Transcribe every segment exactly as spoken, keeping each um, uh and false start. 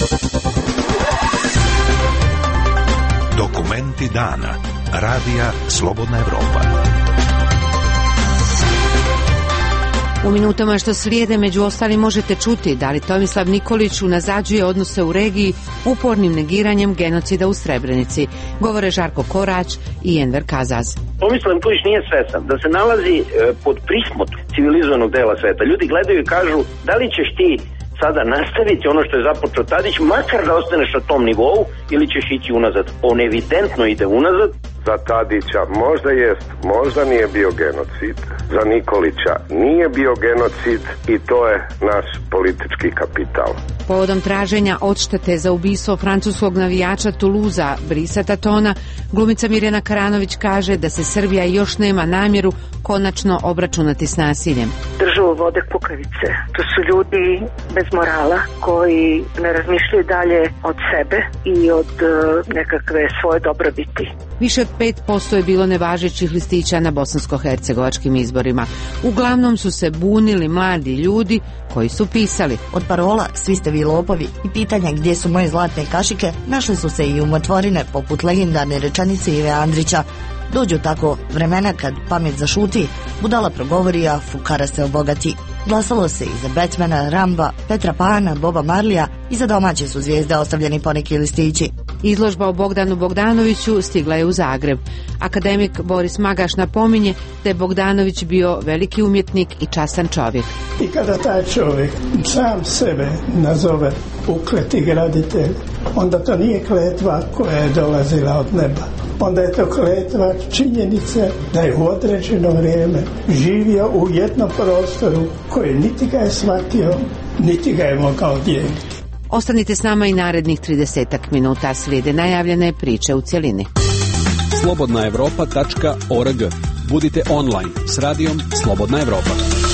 Dokumenti dana. Radija Slobodna Evropa. U minutama što slijede među ostalim možete čuti da li Tomislav Nikolić unazađuje odnose u regiji upornim negiranjem genocida u Srebrenici. Govore Žarko Korać i Enver Kazaz. Tomislav Nikolić nije svestan da se nalazi e, pod prismot civilizovanog dela sveta. Ljudi gledaju i kažu da li ćeš ti sada nastaviti ono što je započeo Tadić, makar da ostaneš na tom nivou, ili ćeš ići unazad. On evidentno ide unazad. Za Tadića možda jest, možda nije bio genocid. Za Nikolića nije bio genocid i to je naš politički kapital. Povodom traženja odštete za ubistvo francuskog navijača Toulousea Brisa Tatona, glumica Mirjana Karanović kaže da se Srbija još nema namjeru konačno obračunati s nasiljem. Državu vode kukavice. To su ljudi bez morala koji ne razmišljaju dalje od sebe i od uh, nekakve svoje dobrobiti. Više od pet posto je bilo nevažećih listića na bosansko-hercegovačkim izborima. Uglavnom su se bunili mladi ljudi koji su pisali: od parola "svi ste vi lopovi" i pitanja "gdje su moje zlatne kašike" našle su se i umotvorine poput legendarne rečenice Ive Andrića: dođu tako vremena kad pamet zašuti, budala progovori, a fukara se obogati. Glasalo se i za Batmana, Ramba, Petra Pana, Boba Marlija i za domaće su zvijezde ostavljeni poneki listići. Izložba o Bogdanu Bogdanoviću stigla je u Zagreb. Akademik Boris Magaš napominje da je Bogdanović bio veliki umjetnik i častan čovjek. I kada taj čovjek sam sebe nazove ukleti graditelj, onda to nije kletva koja je dolazila od neba. Onda je to kletva činjenice da je u određeno vrijeme živio u jednom prostoru koji niti ga je shvatio, niti ga je mogao dijeliti. Ostanite s nama i narednih tridesetak minuta, slijede najavljene priče u cjelini. slobodna evropa tačka org. Budite online s radijom Slobodna Evropa.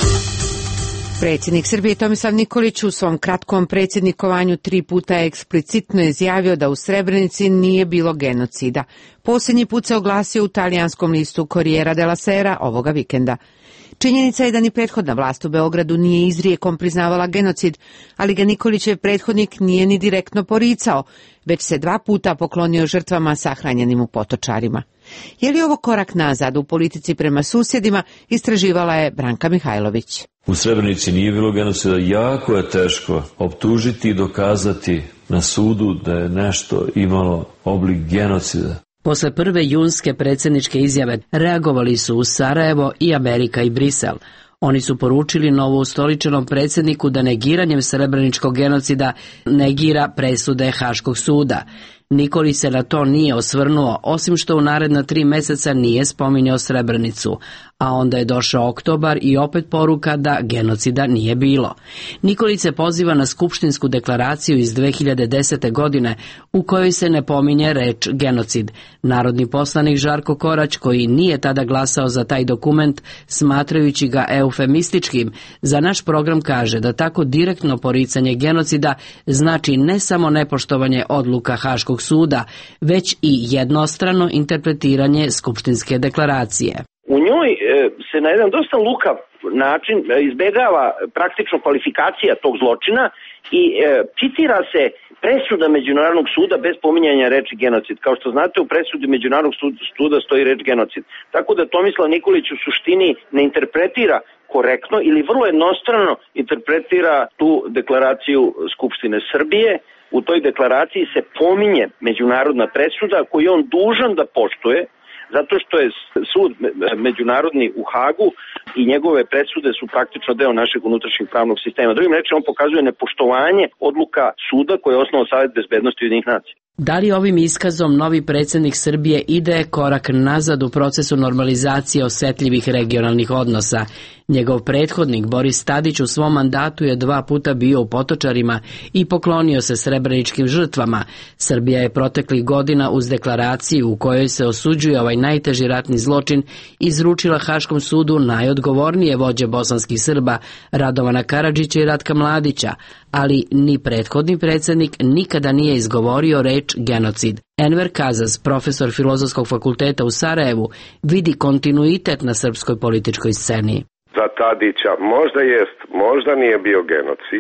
Predsjednik Srbije Tomislav Nikolić u svom kratkom predsjednikovanju tri puta je eksplicitno izjavio da u Srebrenici nije bilo genocida. Posljednji put se oglasio u talijanskom listu Corriere della Sera ovoga vikenda. Činjenica je da ni prethodna vlast u Beogradu nije izrijekom priznavala genocid, ali ga Nikolićev prethodnik nije ni direktno poricao, već se dva puta poklonio žrtvama sahranjenim u Potočarima. Je li ovo korak nazad u politici prema susjedima, istraživala je Branka Mihajlović. U Srebrenici nije bilo genocida, jako je teško optužiti i dokazati na sudu da je nešto imalo oblik genocida. Posle prve junske predsjedničke izjave reagovali su u Sarajevo i Amerika i Brisel. Oni su poručili novoustoličenom predsjedniku da negiranjem srebreničkog genocida negira presude Haškog suda. Nikolić se na to nije osvrnuo, osim što u naredna tri mjeseca nije spominjao Srebrenicu, a onda je došao oktobar i opet poruka da genocida nije bilo. Nikolić se poziva na skupštinsku deklaraciju iz dve hiljade desete. godine u kojoj se ne pominje reč genocid. Narodni poslanik Žarko Korać, koji nije tada glasao za taj dokument, smatrajući ga eufemističkim, za naš program kaže da tako direktno poricanje genocida znači ne samo nepoštovanje odluka Haškog suda, već i jednostrano interpretiranje skupštinske deklaracije. U njoj e, se na jedan dosta lukav način izbegava praktično kvalifikacija tog zločina i e, citira se presuda Međunarodnog suda bez pominjanja reči genocid. Kao što znate, u presudi Međunarodnog suda stoji reč genocid. Tako da Tomislav Nikolić u suštini ne interpretira korektno ili vrlo jednostrano interpretira tu deklaraciju Skupštine Srbije. U toj deklaraciji se pominje međunarodna presuda koju je on dužan da poštuje, zato što je sud međunarodni u Hagu i njegove presude su praktično deo našeg unutrašnjeg pravnog sistema. Drugim rečima, on pokazuje nepoštovanje odluka suda koje je osnovao Savet bezbednosti Ujedinjenih nacija. Da li ovim iskazom novi predsjednik Srbije ide korak nazad u procesu normalizacije osjetljivih regionalnih odnosa? Njegov prethodnik Boris Tadić u svom mandatu je dva puta bio u Potočarima i poklonio se srebreničkim žrtvama. Srbija je proteklih godina uz deklaraciju u kojoj se osuđuje ovaj najteži ratni zločin izručila Haškom sudu najodgovornije vođe bosanskih Srba Radovana Karadžića i Ratka Mladića, ali ni prethodni predsjednik nikada nije izgovorio reč genocid. Enver Kazaz, profesor Filozofskog fakulteta u Sarajevu, vidi kontinuitet na srpskoj političkoj sceni. Za Tadića možda jest, možda nije bio genocid.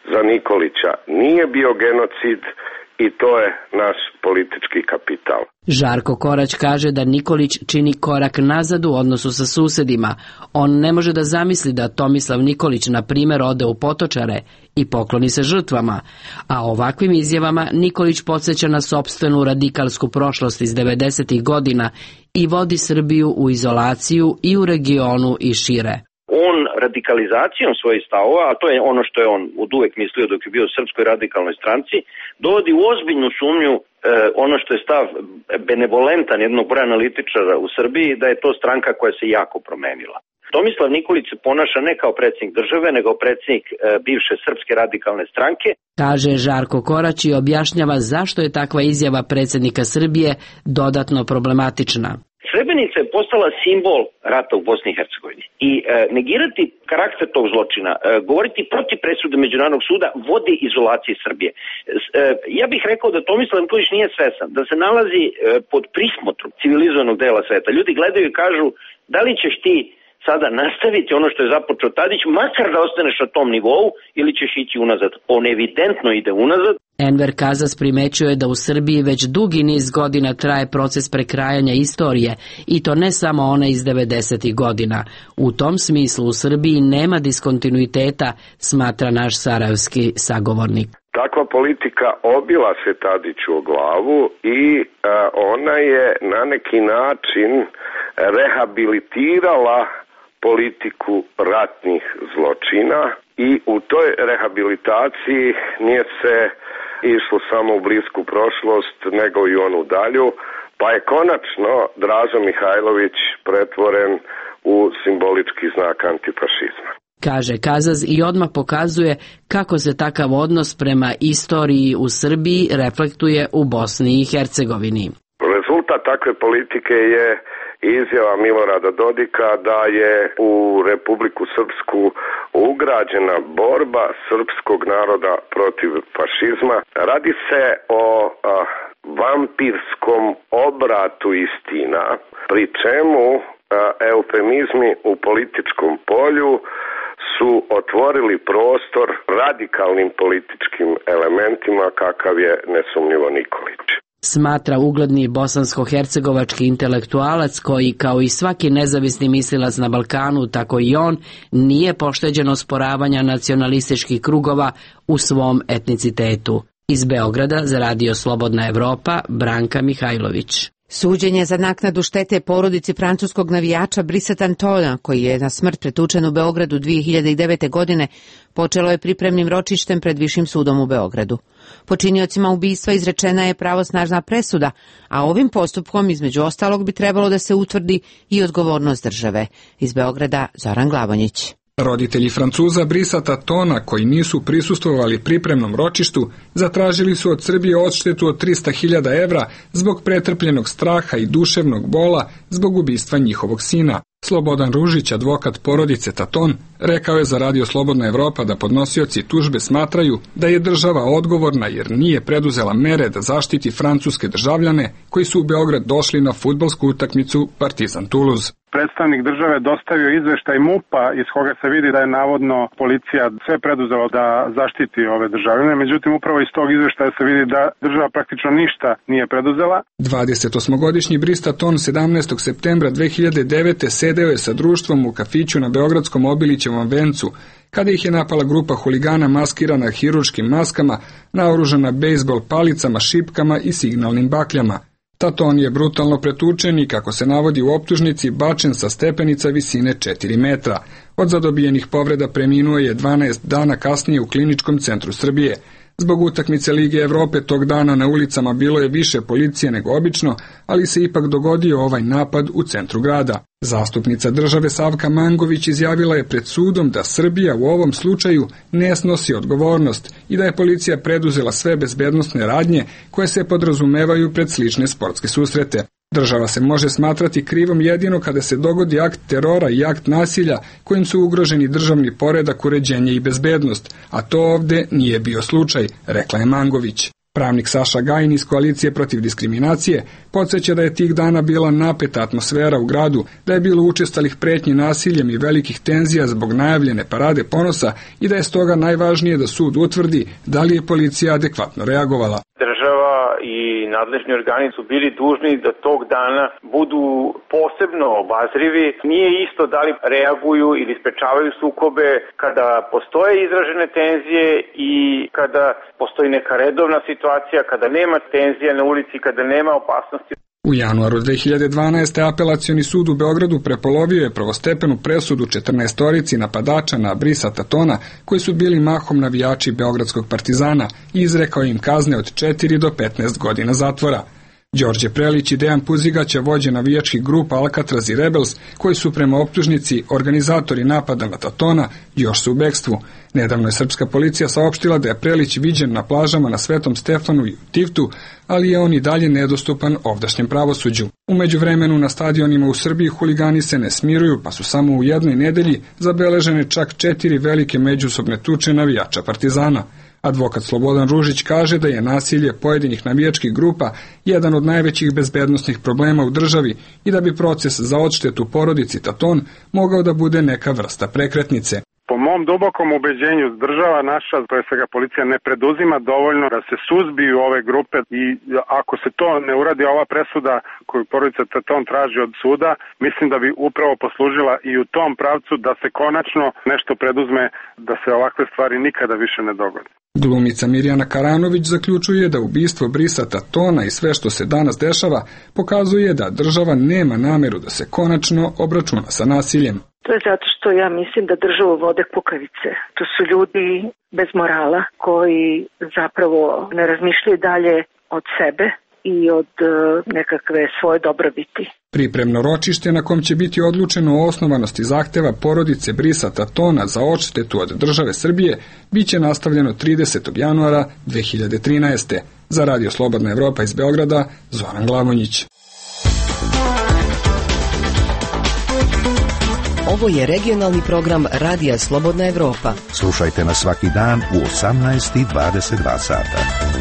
za Nikolića nije bio genocid i to je naš politički kapital. Žarko Korać kaže da Nikolić čini korak nazad u odnosu sa susedima. On ne može da zamisli da Tomislav Nikolić, na primjer, ode u Potočare i pokloni se žrtvama, a ovakvim izjavama Nikolić podsjeća na sopstvenu radikalsku prošlost iz devedesetih godina i vodi Srbiju u izolaciju i u regionu i šire. On radikalizacijom svojih stavova, a to je ono što je on oduvek mislio dok je bio u Srpskoj radikalnoj stranci, dovodi u ozbiljnu sumnju e, ono što je stav benevolentan jednog broja analitičara u Srbiji, da je to stranka koja se jako promenila. Tomislav Nikolić se ponaša ne kao predsjednik države, nego predsjednik e, bivše Srpske radikalne stranke. Kaže Žarko Korać i objašnjava zašto je takva izjava predsjednika Srbije dodatno problematična. Srebrenica je postala simbol rata u Bosni i Hercegovini i e, negirati karakter tog zločina, e, govoriti protiv presude Međunarodnog suda vodi izolaciji Srbije. E, ja bih rekao da Tomislav Nikolić nije svestan, da se nalazi e, pod prismotrom civilizovanog dela sveta. Ljudi gledaju i kažu da li ćeš ti sada nastaviti ono što je započeo Tadić, makar da ostaneš na tom nivou, ili ćeš ići unazad. On evidentno ide unazad. Enver Kazas primećuje da u Srbiji već dugi niz godina traje proces prekrajanja istorije, i to ne samo one iz devedesetih godina. U tom smislu u Srbiji nema diskontinuiteta, smatra naš sarajevski sagovornik. Takva politika obila se Tadiću o glavu i a, ona je na neki način rehabilitirala politiku ratnih zločina i u toj rehabilitaciji nije se išlo samo u blisku prošlost, nego i onu dalju, pa je konačno Draža Mihajlović pretvoren u simbolički znak antifašizma. Kaže Kazaz i odmah pokazuje kako se takav odnos prema istoriji u Srbiji reflektuje u Bosni i Hercegovini. Rezultat takve politike je izjava Milorada Dodika da je u Republiku Srpsku ugrađena borba srpskog naroda protiv fašizma. Radi se o a, vampirskom obratu istina, pri čemu a, eufemizmi u političkom polju su otvorili prostor radikalnim političkim elementima kakav je nesumnjivo Nikolić. Smatra ugledni bosansko-hercegovački intelektualac koji, kao i svaki nezavisni mislilac na Balkanu, tako i on, nije pošteđen osporavanja nacionalističkih krugova u svom etnicitetu. Iz Beograda za Radio Slobodna Evropa, Branka Mihajlović. Suđenje za naknadu štete porodici francuskog navijača Brice Tantona, koji je na smrt pretučen u Beogradu dvije hiljade devete. godine, počelo je pripremnim ročištem pred Višim sudom u Beogradu. Počiniocima ubistva izrečena je pravosnažna presuda, a ovim postupkom između ostalog bi trebalo da se utvrdi i odgovornost države. Iz Beograda Zoran Glavonjić. Roditelji Francuza Brica Tantona, koji nisu prisustvovali pripremnom ročištu, zatražili su od Srbije odštetu od trista hiljada evra zbog pretrpljenog straha i duševnog bola zbog ubistva njihovog sina. Slobodan Ružić, advokat porodice Tanton, rekao je za Radio Slobodna Evropa da podnosioci tužbe smatraju da je država odgovorna jer nije preduzela mere da zaštiti francuske državljane koji su u Beograd došli na fudbalsku utakmicu Partizan Toulouse. Predstavnik države dostavio izveštaj MUP-a iz koga se vidi da je navodno policija sve preduzela da zaštiti ove državljane, međutim upravo iz tog izveštaja se vidi da država praktično ništa nije preduzela. dvadesetosmogodišnji Brice Tanton sedamnaestog septembra dve hiljade devete. sedeo je sa društvom u kafiću na beogradskom Obilićevom vencu, kada ih je napala grupa huligana maskirana hirurškim maskama, naoružana bejsbol palicama, šipkama i signalnim bakljama. Tanton je brutalno pretučen i, kako se navodi u optužnici, bačen sa stepenica visine četiri metra. Od zadobijenih povreda preminuo je dvanaest dana kasnije u Kliničkom centru Srbije. Zbog utakmice Lige Evrope tog dana na ulicama bilo je više policije nego obično, ali se ipak dogodio ovaj napad u centru grada. Zastupnica države Savka Mangović izjavila je pred sudom da Srbija u ovom slučaju ne snosi odgovornost i da je policija preduzela sve bezbednosne radnje koje se podrazumevaju pred slične sportske susrete. Država se može smatrati krivom jedino kada se dogodi akt terora i akt nasilja kojim su ugroženi državni poredak, uređenje i bezbednost, a to ovde nije bio slučaj, rekla je Mangović. Pravnik Saša Gajin iz Koalicije protiv diskriminacije podsjeća da je tih dana bila napeta atmosfera u gradu, da je bilo učestalih pretnji nasiljem i velikih tenzija zbog najavljene parade ponosa i da je stoga najvažnije da sud utvrdi da li je policija adekvatno reagovala. Država i nadležni organi su bili dužni da tog dana budu posebno obazrivi. Nije isto da li reaguju ili sprečavaju sukobe kada postoje izražene tenzije i kada postoji neka redovna situacija, kada nema tenzija na ulici, kada nema opasnosti. U januaru dve hiljade dvanaeste. Apelacioni sud u Beogradu prepolovio je prvostepenu presudu četrnaestorici napadača na Brisa Tatona, koji su bili mahom navijači Beogradskog Partizana, i izrekao im kazne od četiri do petnaest godina zatvora. Đorđe Prelić i Dejan Puzigaća, vođe navijačkih grupa Alcatraz i Rebels, koji su prema optužnici organizatori napada na Tatona, još su u bekstvu. Nedavno je srpska policija saopštila da je Prelić viđen na plažama na Svetom Stefanu i u Tivtu, ali je on i dalje nedostupan ovdašnjem pravosuđu. U međuvremenu na stadionima u Srbiji huligani se ne smiruju, pa su samo u jednoj nedelji zabeležene čak četiri velike međusobne tuče navijača Partizana. Advokat Slobodan Ružić kaže da je nasilje pojedinih navijačkih grupa jedan od najvećih bezbednosnih problema u državi i da bi proces za odštetu porodici Taton mogao da bude neka vrsta prekretnice. Po mom dubokom ubeđenju država naša, to je svega policija, ne preduzima dovoljno da se suzbiju ove grupe i ako se to ne uradi, ova presuda koju porodica Taton traži od suda, mislim da bi upravo poslužila i u tom pravcu da se konačno nešto preduzme da se ovakve stvari nikada više ne dogode. Glumica Mirjana Karanović zaključuje da ubistvo Brisa Tatona i sve što se danas dešava pokazuje da država nema nameru da se konačno obračuna sa nasiljem. To je zato što ja mislim da državu vode kukavice. To su ljudi bez morala koji zapravo ne razmišljaju dalje od sebe i od nekakve svoje dobrobiti. Pripremno ročište na kom će biti odlučeno o osnovanosti zahteva porodice Brisa Tatona za odštetu od države Srbije biće nastavljeno tridesetog januara dve hiljade trinaeste. Za Radio Slobodna Evropa iz Beograda, Zoran Glavonjić. Ovo je regionalni program Radija Slobodna Evropa. Slušajte nas svaki dan u osamnaest i dvadeset dva sata.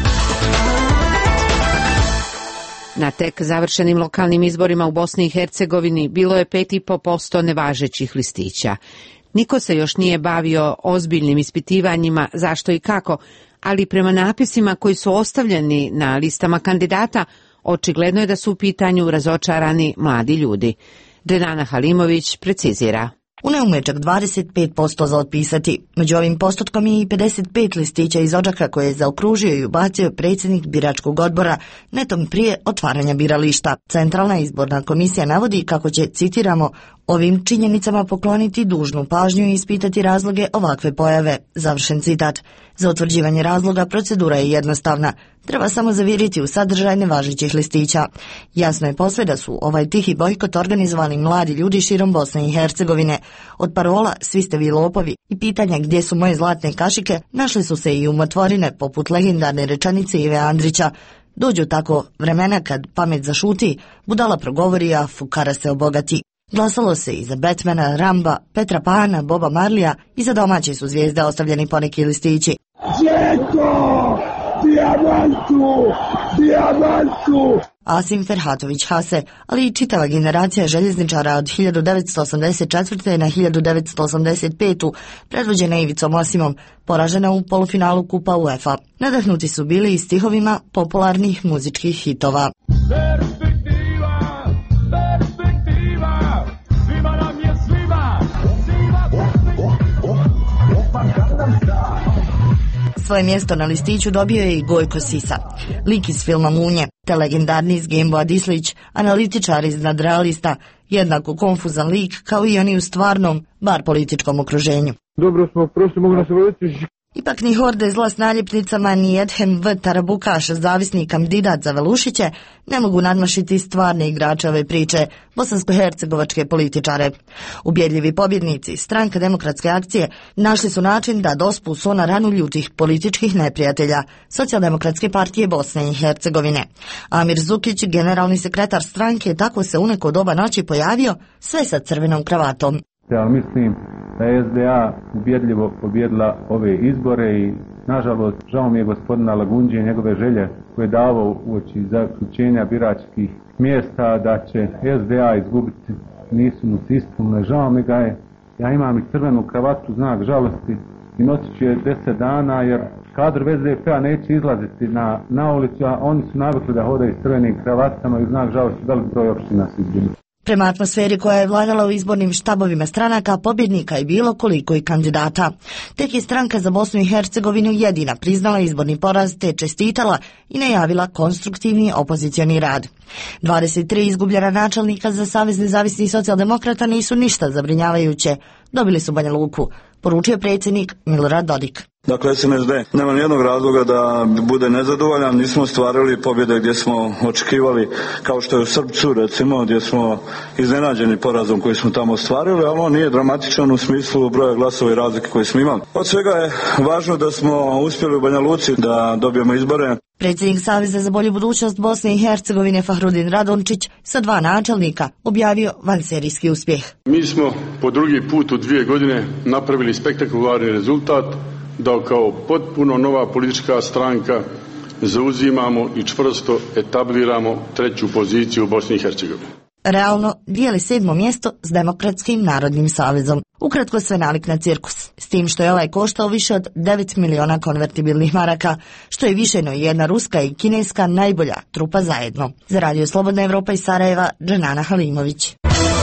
Na tek završenim lokalnim izborima u Bosni i Hercegovini bilo je pet i po posto nevažećih listića. Niko se još nije bavio ozbiljnim ispitivanjima zašto i kako, ali prema napisima koji su ostavljeni na listama kandidata, očigledno je da su u pitanju razočarani mladi ljudi. Drenana Halimović precizira. U neume čak dvadeset pet posto za otpisati. Među ovim postotkom je i pedeset pet listića iz Odžaka koje je zaokružio i ubacio predsjednik biračkog odbora netom prije otvaranja birališta. Centralna izborna komisija navodi kako će, citiramo, ovim činjenicama pokloniti dužnu pažnju i ispitati razloge ovakve pojave. Završen citat. Za utvrđivanje razloga procedura je jednostavna. Treba samo zaviriti u sadržaj nevažećih listića. Jasno je posve da su ovaj tihi bojkot organizovali mladi ljudi širom Bosne i Hercegovine. Od parola "svi ste vi lopovi" i pitanja "gdje su moje zlatne kašike" našle su se i umotvorine poput legendarne rečenice Ive Andrića. Dođu tako vremena kad pamet zašuti, budala progovori, a fukara se obogati. Glasalo se i za Batmana, Ramba, Petra Pana, Boba Marlija i za domaće su zvijezde ostavljeni poneki listići. Djeko! Dijamantu! Dijamantu! Asim Ferhatović Hase, ali i čitava generacija željezničara od hiljadu devetsto osamdeset četvrte. na hiljadu devetsto osamdeset petu. predvođena Ivicom Osimom, poražena u polufinalu Kupa UEFA. Nadahnuti su bili i stihovima popularnih muzičkih hitova. Svoje mjesto na listiću dobio je i Gojko Sisa, lik iz filma Munje, te legendarni iz Gemboa Dislić, analitičar iz Nadrealista, jednako konfuzan lik kao i oni u stvarnom, bar političkom okruženju. Dobro smo prošli, mogu nas voditi. Ipak ni horde zla s naljepnicama, ni Edhem V. Tarabukaš, zavisni kandidat za Velušiće, ne mogu nadmašiti stvarne igrače ove priče, bosansko-hercegovačke političare. Ubjedljivi pobjednici, Stranka demokratske akcije, našli su način da dospu so na ranu ljutih političkih neprijatelja, Socijaldemokratske partije Bosne i Hercegovine. Amir Zukić, generalni sekretar stranke, tako se u neko doba noći pojavio, sve sa crvenom kravatom. Ja mislim da je S D A ubjedljivo pobjedila ove izbore i Nažalost, žao mi je gospodina Lagundžije i njegove želje koje je davao uoči zaključenja biračkih mjesta da će S D A izgubiti, nisu mu se ispunile. Žao mi ga je, ja imam i crvenu kravatu, znak žalosti i nosit ću je deset dana jer kadrovi S D P-a neće izlaziti na, na ulicu, a oni su navikli da hodaju s crvenim kravatama i znak žalosti velik broj opština se izgubili. Prema atmosferi koja je vladala u izbornim štabovima stranaka, pobjednika je bilo koliko i kandidata. Tek je stranka za Bosnu i Hercegovinu jedina priznala izborni poraz te čestitala i najavila konstruktivni opozicioni rad. dvadeset tri izgubljena načelnika za Savez nezavisnih socijaldemokrata nisu ništa zabrinjavajuće. Dobili su Banja Luku, poručio predsjednik Milorad Dodik. Dakle, S N S D nema nijednog razloga da bude nezadovoljan, nismo ostvarili pobjede gdje smo očekivali, kao što je u Srpcu recimo, gdje smo iznenađeni porazom koji smo tamo ostvarili, ali on nije dramatičan u smislu broja glasova i razlike koje smo imali. Od svega je važno da smo uspjeli u Banja Luci da dobijemo izbore. Predsjednik Saveza za bolju budućnost Bosne i Hercegovine Fahrudin Radončić sa dva načelnika objavio vanserijski uspjeh. Mi smo po drugi put u dvije godine napravili spektakularni rezultat da kao potpuno nova politička stranka zauzimamo i čvrsto etabliramo treću poziciju u Bosni i Hercegovini. Realno dijeli sedmo mjesto s Demokratskim narodnim savezom. Ukratko sve nalik na cirkus, s tim što je ovaj koštao više od devet miliona konvertibilnih maraka, što je više no jedna ruska i kineska najbolja trupa zajedno. Za Radio Slobodna Evropa iz Sarajeva, Dženana Halimović.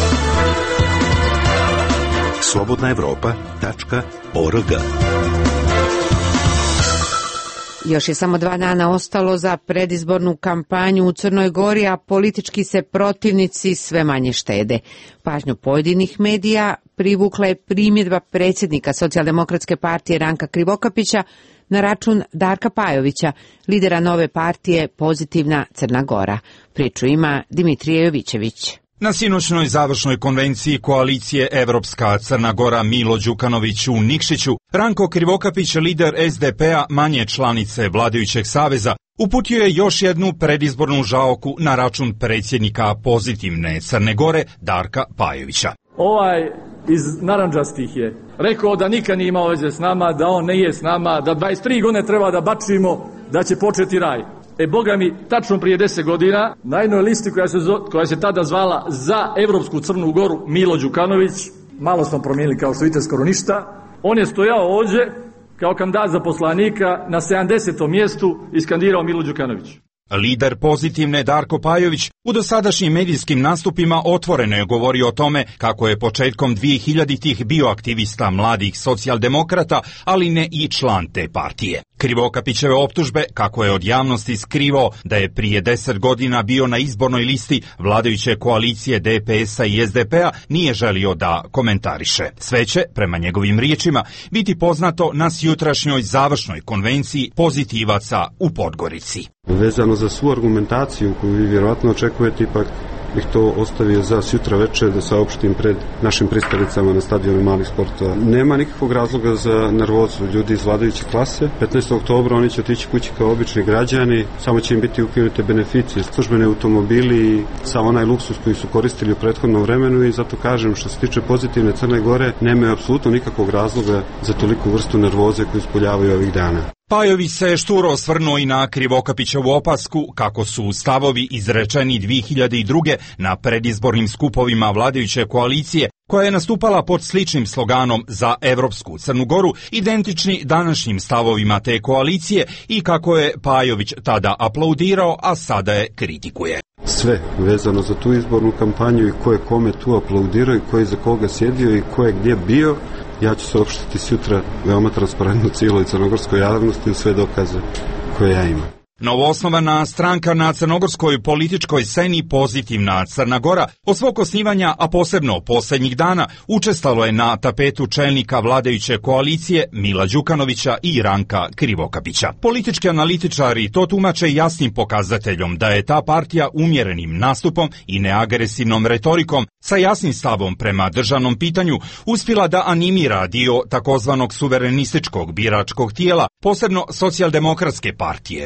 slobodna evropa tačka org. Još je samo dva dana ostalo za predizbornu kampanju u Crnoj Gori, a politički se protivnici sve manje štede. Pažnju pojedinih medija privukla je primjedba predsjednika Socijaldemokratske partije Ranka Krivokapića na račun Darka Pajovića, lidera nove partije Pozitivna Crna Gora. Priču ima Dimitrije Jovićević. Na sinoćnoj završnoj konvenciji koalicije Evropska Crna Gora Milo Đukanović u Nikšiću, Ranko Krivokapić, lider S D P-a, manje članice vladajućeg saveza, uputio je još jednu predizbornu žaoku na račun predsjednika Pozitivne Crne Gore Darka Pajovića. Ovaj iz narandžastih je rekao da nikad nije imao veze s nama, da on ne je s nama, da dvadeset tri godine treba da bačimo, da će početi raj. E, boga mi, tačno prije deset godina, na jednoj listi koja se, koja se tada zvala Za Evropsku Crnu Goru Milo Đukanović, malo smo promijenili kao što vidite skoro ništa, on je stojao ovdje kao kandidat za poslanika na sedamdesetom mjestu i skandirao Milo Đukanović. Lider Pozitivne Darko Pajović u dosadašnjim medijskim nastupima otvoreno je govorio o tome kako je početkom dvehiljaditih bio aktivista mladih socijaldemokrata, ali ne i član te partije. Krivokapićeve optužbe kako je od javnosti skrivao da je prije deset godina bio na izbornoj listi vladajuće koalicije D P S-a i S D P-a nije želio da komentariše. Sve će, prema njegovim riječima, biti poznato na jutrašnjoj završnoj konvenciji pozitivaca u Podgorici. Vezano za svu argumentaciju koju vi vjerovatno očekujete, ipak bih to ostavio za sutra večer da saopštim pred našim pristalicama na stadionu malih sportova. Nema nikakvog razloga za nervozu ljudi iz vladajuće klase. petnaestog oktobra oni će otići kući kao obični građani, samo će im biti ukinute beneficije, službeni automobili i sav onaj luksus koji su koristili u prethodnom vremenu i zato kažem što se tiče Pozitivne Crne Gore nema apsolutno nikakvog razloga za toliku vrstu nervoze koju ispoljavaju ovih dana. Pajović se šturo osvrnuo i na Krivokapićevu opasku kako su stavovi izrečeni dvije hiljade druge. na predizbornim skupovima vladajuće koalicije, koja je nastupala pod sličnim sloganom Za Evropsku Crnu Goru, identični današnjim stavovima te koalicije i kako je Pajović tada aplaudirao, a sada je kritikuje. Sve vezano za tu izbornu kampanju i ko je kome tu aplaudirao i ko je za koga sjedio i ko je gdje bio, ja ću saopštiti sutra veoma transparentno cijeloj crnogorskoj javnosti u sve dokaze koje ja imam. Novoosnovana stranka na crnogorskoj političkoj sceni Pozitivna Crna Gora od svog osnivanja, a posebno posljednjih dana, učestalo je na tapetu čelnika vladajuće koalicije Mila Đukanovića i Ranka Krivokapića. Politički analitičari to tumače jasnim pokazateljom da je ta partija umjerenim nastupom i neagresivnom retorikom sa jasnim stavom prema državnom pitanju uspjela da animira dio takozvanog suverenističkog biračkog tijela, posebno socijaldemokratske partije, što bi moglo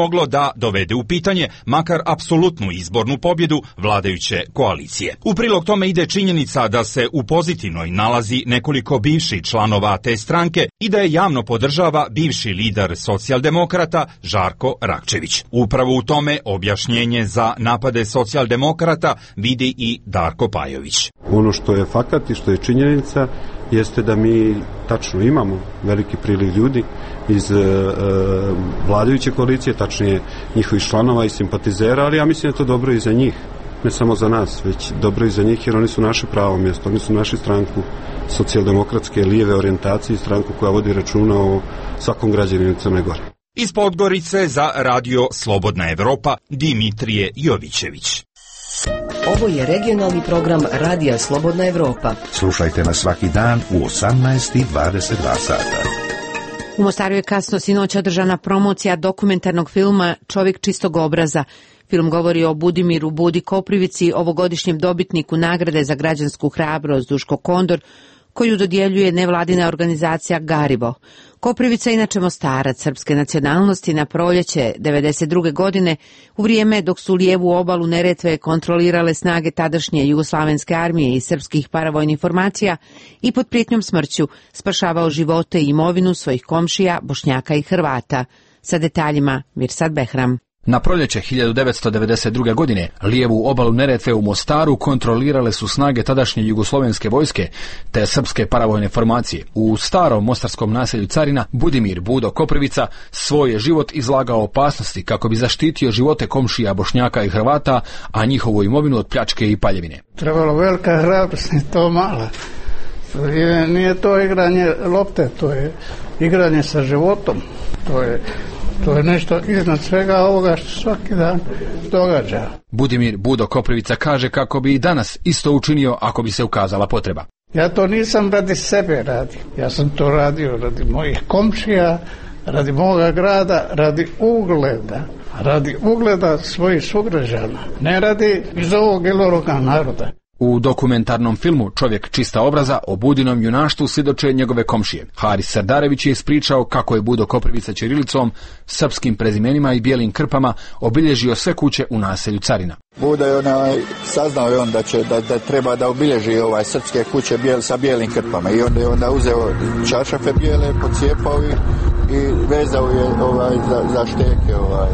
moglo da dovede u pitanje makar apsolutnu izbornu pobjedu vladajuće koalicije. U prilog tome ide činjenica da se u pozitivnoj nalazi nekoliko bivših članova te stranke i da je javno podržava bivši lider socijaldemokrata Žarko Rakčević. Upravo u tome objašnjenje za napade socijaldemokrata vidi i Darko Pajović. Ono što je fakat i što je činjenica jeste da mi tačno imamo veliki priliv ljudi iz e, vladajuće koalicije, tačnije njihovih članova i simpatizera, ali ja mislim da je to dobro i za njih, ne samo za nas, već dobro i za njih, jer oni su naše pravo mjesto, oni su našu stranku socijaldemokratske lijeve orijentacije, stranku koja vodi računa o svakom građaninu Crne Gore. Iz Podgorice za radio Slobodna Evropa Dimitrije Jovićević. Ovo je regionalni program Radija Slobodna Evropa. Slušajte nas svaki dan u osamnaest i dvadeset dva sata. U Mostaru je kasno sinoć održana promocija dokumentarnog filma Čovjek čistog obraza. Film govori o Budimiru Budi Koprivici, ovogodišnjem dobitniku nagrade za građansku hrabrost Duško Kondor, koju dodjeljuje nevladina organizacija Garibo. Koprivica, inače Mostarac srpske nacionalnosti, na proljeće devedeset druge godine, u vrijeme dok su lijevu obalu Neretve kontrolirale snage tadašnje jugoslavenske armije i srpskih paravojnih formacija, i pod prijetnjom smrću spašavao živote i imovinu svojih komšija, Bošnjaka i Hrvata. Sa detaljima Mirsad Behram. Na proljeće hiljadu devetsto devedeset druge. godine lijevu obalu Neretve u Mostaru kontrolirale su snage tadašnje jugoslovenske vojske te srpske paravojne formacije. U starom mostarskom naselju Carina Budimir Budo Koprivica svoj je život izlagao opasnosti kako bi zaštitio živote komšija Bošnjaka i Hrvata, a njihovu imovinu od pljačke i paljevine. Trebalo velika hrabrost, to mala. Nije to igranje lopte, to je igranje sa životom. To je To je nešto iznad svega ovoga što svaki dan događa. Budimir Budo Koprivica kaže kako bi i danas isto učinio ako bi se ukazala potreba. Ja to nisam radi sebe radio. Ja sam to radio radi mojih komšija, radi moga grada, radi ugleda. Radi ugleda svojih sugrađana. Ne radi iz ovog ili onoga naroda. U dokumentarnom filmu Čovjek čista obraza o Budinom junaštvu svjedoče njegove komšije. Haris Sardarević je ispričao kako je Budo Koprivica ćirilicom, srpskim prezimenima i bijelim krpama obilježio sve kuće u naselju Carina. Budo je onaj, saznao je on da, će, da, da treba da obilježi ovaj srpske kuće bijel, sa bijelim krpama i onda je onda uzeo čaršafe bijele, pocijepao ih i vezao je ovaj, za, za šteke ovaj,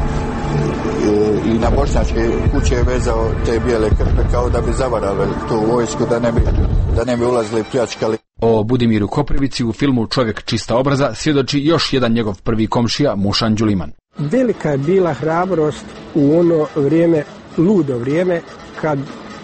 i na bošnjačke kuće je vezao te bijele krpe kao da bi zavarali tu vojsku, da ne bi, da ne bi ulazili pljačkali. O Budimiru Koprivici u filmu Čovjek čista obraza svjedoči još jedan njegov prvi komšija, Mušan Đuliman. Velika je bila hrabrost u ono vrijeme, ludo vrijeme, kad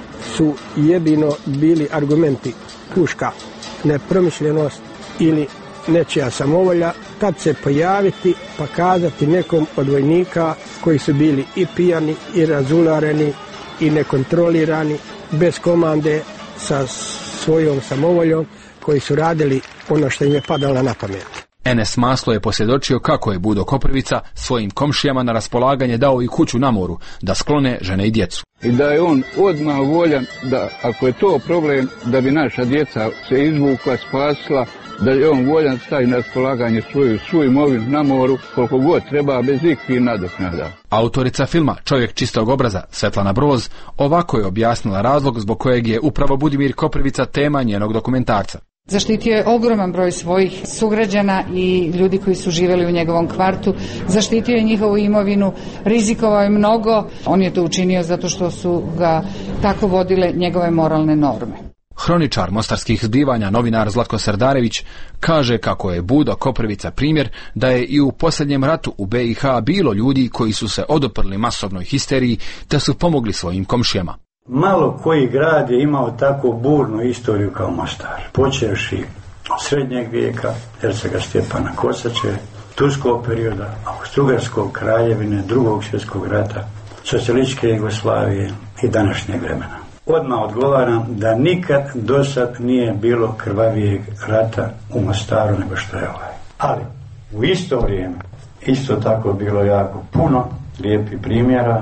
su jedino bili argumenti puška, nepromišljenost ili nečija samovolja, kad se pojaviti pa kazati nekom od vojnika koji su bili i pijani i razulareni i nekontrolirani, bez komande, sa svojom samovoljom, koji su radili ono što im je padalo na pamet. Enes Maslo je posvjedočio kako je Budo Koprivica svojim komšijama na raspolaganje dao i kuću na moru, da sklone žene i djecu. I da je on odmah voljan da, ako je to problem, da bi naša djeca se izvukla, spasila, da je on voljan staviti na raspolaganje svoju, svoju imovinu na moru, koliko god treba, bez ikakvih nadoknada. Autorica filma Čovjek čistog obraza, Svetlana Broz, ovako je objasnila razlog zbog kojeg je upravo Budimir Koprivica tema njenog dokumentarca. Zaštitio je ogroman broj svojih sugrađana i ljudi koji su živjeli u njegovom kvartu. Zaštitio je njihovu imovinu, rizikovao je mnogo. On je to učinio zato što su ga tako vodile njegove moralne norme. Hroničar mostarskih zbivanja, novinar Zlatko Sardarević, kaže kako je Budo Koprivica primjer da je i u posljednjem ratu u B i H bilo ljudi koji su se oduprli masovnoj histeriji te su pomogli svojim komšijama. Malo koji grad je imao tako burnu istoriju kao Mostar, počevši od srednjeg vijeka, hercega Stjepana Kosače, turskog perioda, Austro-Ugarskog kraljevine, drugog svjetskog rata, socijalističke Jugoslavije i današnjeg vremena. Odmah odgovaram da nikad do sad nije bilo krvavijeg rata u Mostaru nego što je ovaj. Ali u isto vrijeme isto tako bilo jako puno lijepih primjera.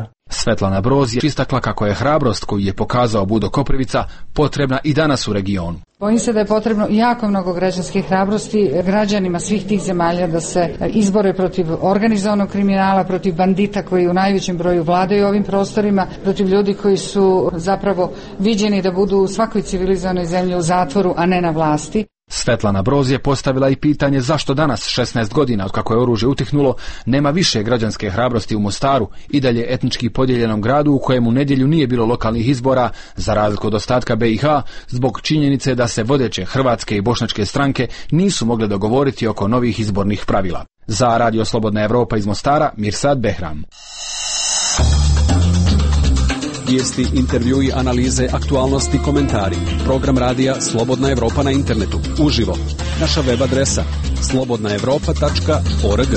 Svetlana Broz je istakla kako je hrabrost koju je pokazao Budo Koprivica potrebna i danas u regionu. Bojim se da je potrebno jako mnogo građanske hrabrosti građanima svih tih zemalja da se izbore protiv organizovanog kriminala, protiv bandita koji u najvećem broju vladaju ovim prostorima, protiv ljudi koji su zapravo viđeni da budu u svakoj civilizovanoj zemlji u zatvoru, a ne na vlasti. Svetlana Broz je postavila i pitanje zašto danas, šesnaest godina od kako je oružje utihnulo, nema više građanske hrabrosti u Mostaru, i dalje etnički podijeljenom gradu u kojem u nedjelju nije bilo lokalnih izbora, za razliku od ostatka B i H, zbog činjenice da se vodeće hrvatske i bošnjačke stranke nisu mogle dogovoriti oko novih izbornih pravila. Za Radio Slobodna Evropa iz Mostara, Mirsad Behram. Vijesti, intervjui, analize, aktualnosti, komentari. Program radija Slobodna Evropa na internetu. Uživo. Naša web adresa slobodna evropa tačka org.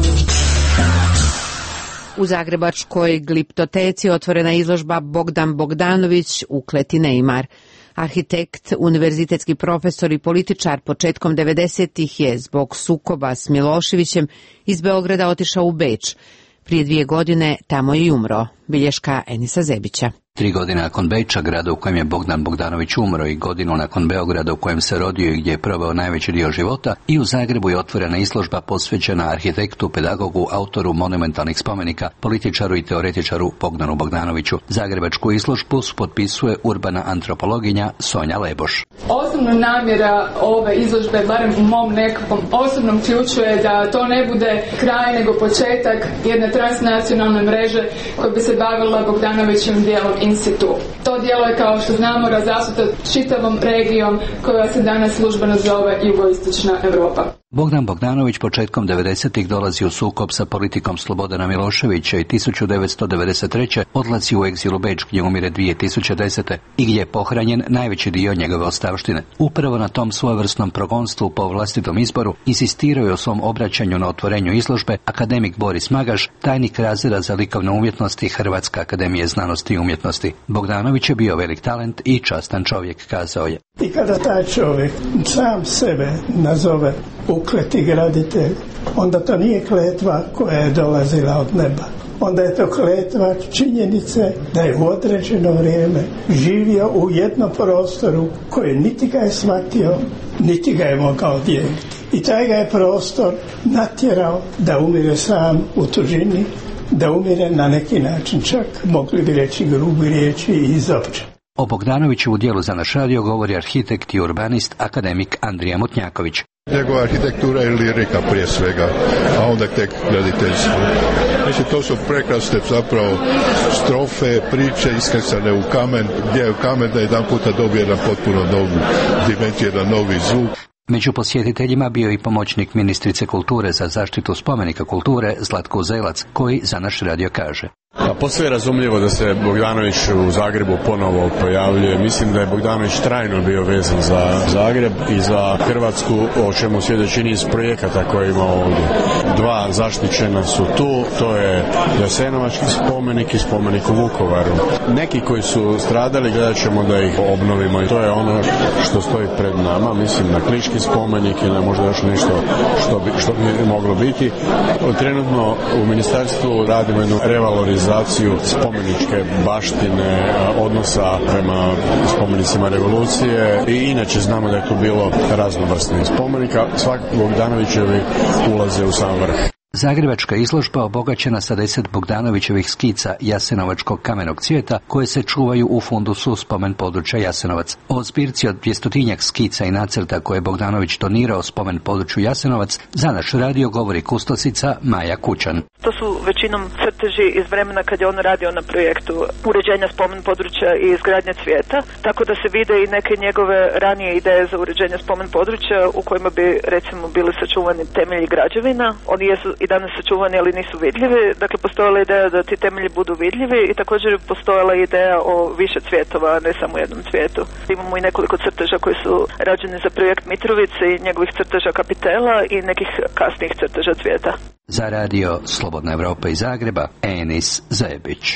U Zagrebačkoj gliptoteci otvorena izložba Bogdan Bogdanović, ukleti Neymar. Arhitekt, univerzitetski profesor i političar početkom devedesetih je zbog sukoba s Miloševićem iz Beograda otišao u Beč. Prije dvije godine tamo je i umro. Bilješka Enisa Zebića. Tri godine nakon Beča, grada u kojem je Bogdan Bogdanović umro, i godinu nakon Beograda u kojem se rodio i gdje je proveo najveći dio života, i u Zagrebu je otvorena izložba posvećena arhitektu, pedagogu, autoru monumentalnih spomenika, političaru i teoretičaru Bogdanu Bogdanoviću. Zagrebačku izložbu potpisuje urbana antropologinja Sonja Leboš. Osnovna namjera ove izložbe, barem u mom nekakvom osobnom ključu, je da to ne bude kraj nego početak jedne transnacionalne mreže koja bi se bavila Bogdanovićem dijelom in situ. To djelo je, kao što znamo, razasuto čitavom regijom koja se danas službeno zove Jugoistočna Europa. Bogdan Bogdanović početkom devedesetih dolazi u sukob sa politikom Slobodana Miloševića i tisuću devetsto devedeset treće odlazi u egzil u Beč gdje umire dvije tisuće desete i gdje je pohranjen najveći dio njegove ostavštine. Upravo na tom svojevrsnom progonstvu po vlastitom izboru insistirao je o svom obraćanju na otvorenju izložbe akademik Boris Magaš, tajnik razreda za likovne umjetnosti Hrvatske akademije znanosti i umjetnosti. Bogdanović je bio velik talent i častan čovjek, kazao je. I kada taj čovjek sam sebe nazove ukleti graditelj, onda to nije kletva koja je dolazila od neba. Onda je to kletva činjenice da je u određeno vrijeme živio u jednom prostoru koji niti ga je shvatio, niti ga je mogao dijeliti. I taj ga je prostor natjerao da umire sam u tuđini, da umire na neki način čak, mogli bi reći grubi riječi, i izopće. O Bogdanoviću u dijelu za naš radio govori arhitekt i urbanist akademik Andrija Mutnjaković. Njegova arhitektura je lirika prije svega, a onda tek graditeljstvo. Mislim, to su prekrasne zapravo strofe, priče iskresane u kamen, gdje je u kamen da jedan puta dobije jedan potpuno novu dimenziju, jedan novi zvuk. Među posjetiteljima bio i pomoćnik ministrice kulture za zaštitu spomenika kulture Zlatko Uzelac, koji za naš radio kaže. A posve je razumljivo da se Bogdanović u Zagrebu ponovo pojavljuje. Mislim da je Bogdanović trajno bio vezan za Zagreb i za Hrvatsku, o čemu svjedoči niz projekata koje ima ovdje. Dva zaštićena su tu, to je Jasenovački spomenik i spomenik u Vukovaru. Neki koji su stradali, gledat ćemo da ih obnovimo i to je ono što stoji pred nama. Mislim na Kliški spomenik i na možda još nešto što bi, što bi moglo biti. Trenutno u ministarstvu radimo jednu revalorizaciju spomeničke baštine, odnosa prema spomenicima revolucije i inače znamo da je tu bilo raznovrsnih spomenika. Svakako Bogdanovićevi ulaze u sam vrh. Zagrebačka izložba obogaćena sa deset Bogdanovićevih skica jasenovačkog kamenog cvijeta koje se čuvaju u fundusu spomen područja Jasenovac. O zbirci od dvjestotinjak skica i nacrta koje je Bogdanović donirao spomen području Jasenovac za naš radio govori kustosica Maja Kućan. To su većinom crteži iz vremena kad je on radio na projektu uređenja spomen područja i izgradnje cvijeta, tako da se vide i neke njegove ranije ideje za uređenje spomen područja u kojima bi recimo bili sačuvani temelji građevina. Oni jesu i danas sačuvani, ali nisu vidljivi. Dakle, postojala ideja da ti temelji budu vidljivi i također je postojala ideja o više cvjetova, a ne samo jednom cvijetu. Imamo i nekoliko crteža koji su rađeni za projekt Mitrovice i njegovih crteža kapitela i nekih kasnijih crteža cvijeta. Za radio Slobodna Evropa iz Zagreba, Enis Zebić.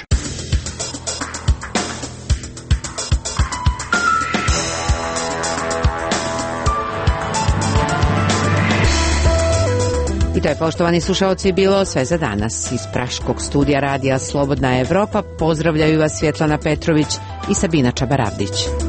I to je, poštovani slušaoci, bilo sve za danas. Iz praškog studija radija Slobodna Evropa pozdravljaju vas Svjetlana Petrović i Sabina Čabaravdić.